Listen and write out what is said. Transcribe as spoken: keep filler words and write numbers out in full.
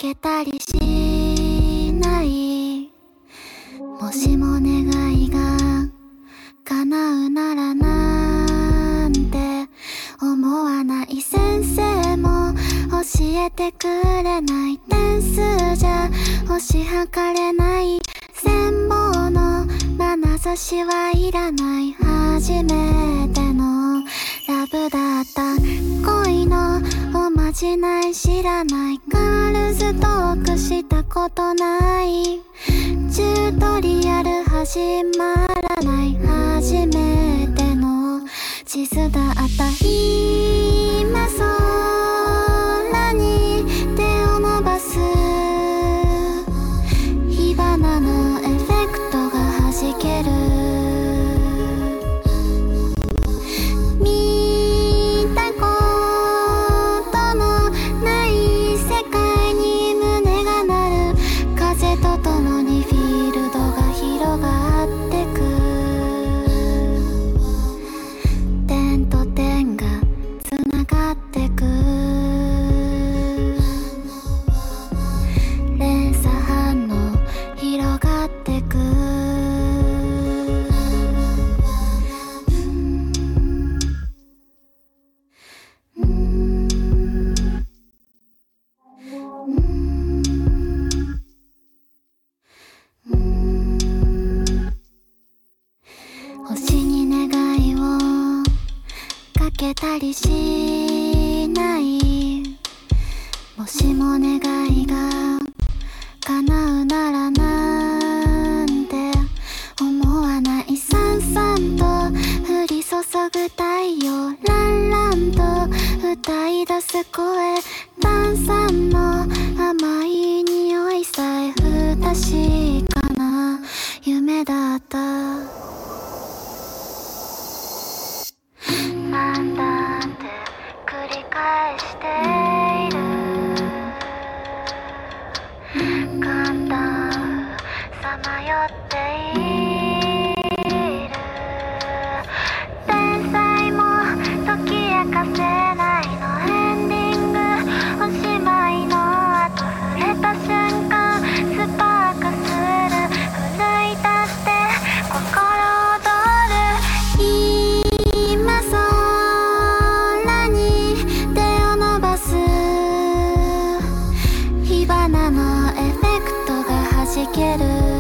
けたりしない。もしも願いが叶うならなんて思わない先生も教えてくれない。点数じゃ星測れない羨望の眼差しはいらない。初めてのラブだった恋のおまじない知らない。ガールズトークしたことない。チュートリアル始まらない。初めての地図だった。今空に手を伸ばす火花のエフェクトが弾ける。見たことのない世界に胸が鳴る。風とともにフィールドが広がってく。点と点がつながってく。連鎖反応広がってく。星に願いをかけたりしない。もしも願いが叶うならなんて思わない。さんさんと降り注ぐ太陽、ランランと歌い出す声、炭酸の甘い匂いさえ不確かな夢だった。なんだって繰り返している。簡単さまよっている。天才も解き明かせないのエンディング。おしまいの後触れた瞬間スパークする。奮い立って心躍る。今空に手を伸ばす火花のエフェクトが弾ける。